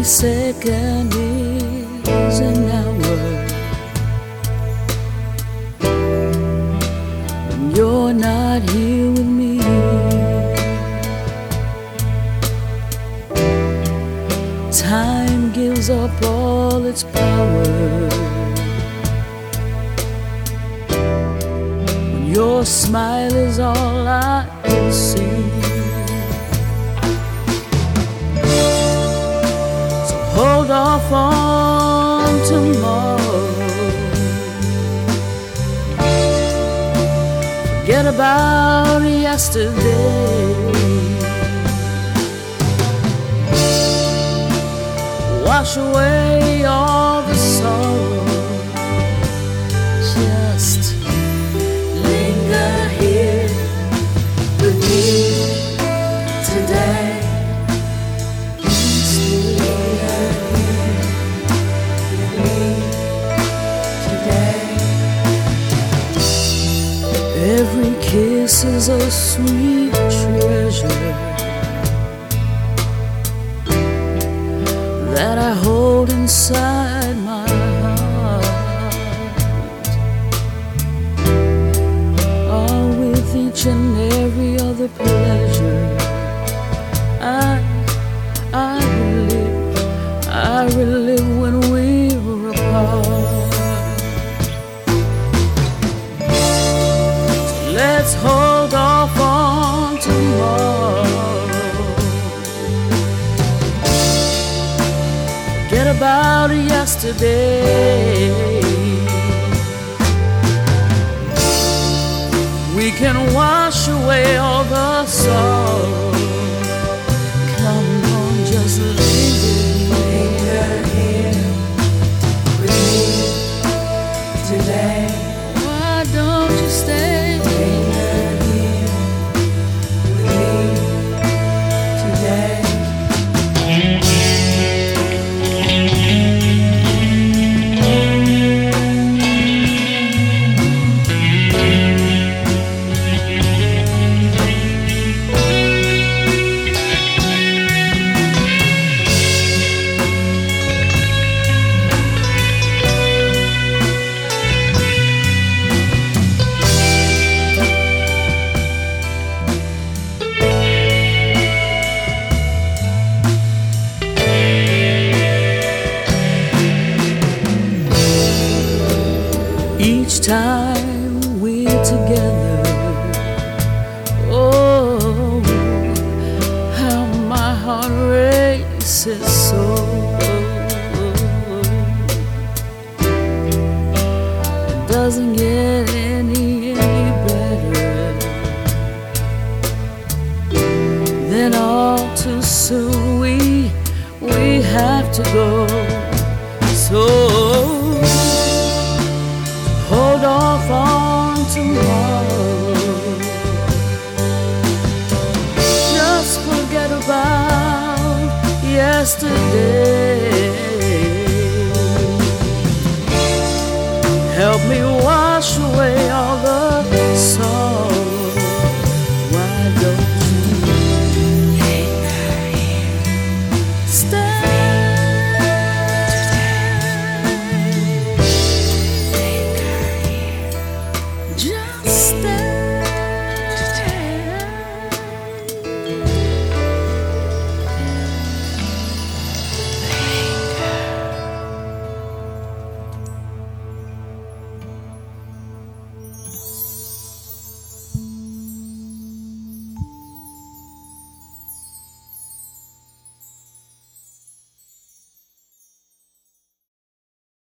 second is an hour when you're not here with me. Time gives up all its power when your smile is all I can see. Hold off on tomorrow. Forget about yesterday. Wash away all the sorrow. Just linger here with me today. Every kiss is a sweet treasure that I hold inside my heart. Oh, with each and every other pleasure I relive when we were apart. Let's hold off on tomorrow. Forget about yesterday. We can wash away all the sorrow. Come on, just linger here with me today. Why don't you stay? Each time we're together, oh, how my heart races so. It doesn't get any better. Then all too soon we have to go. So hold off on tomorrow. Just forget about yesterday.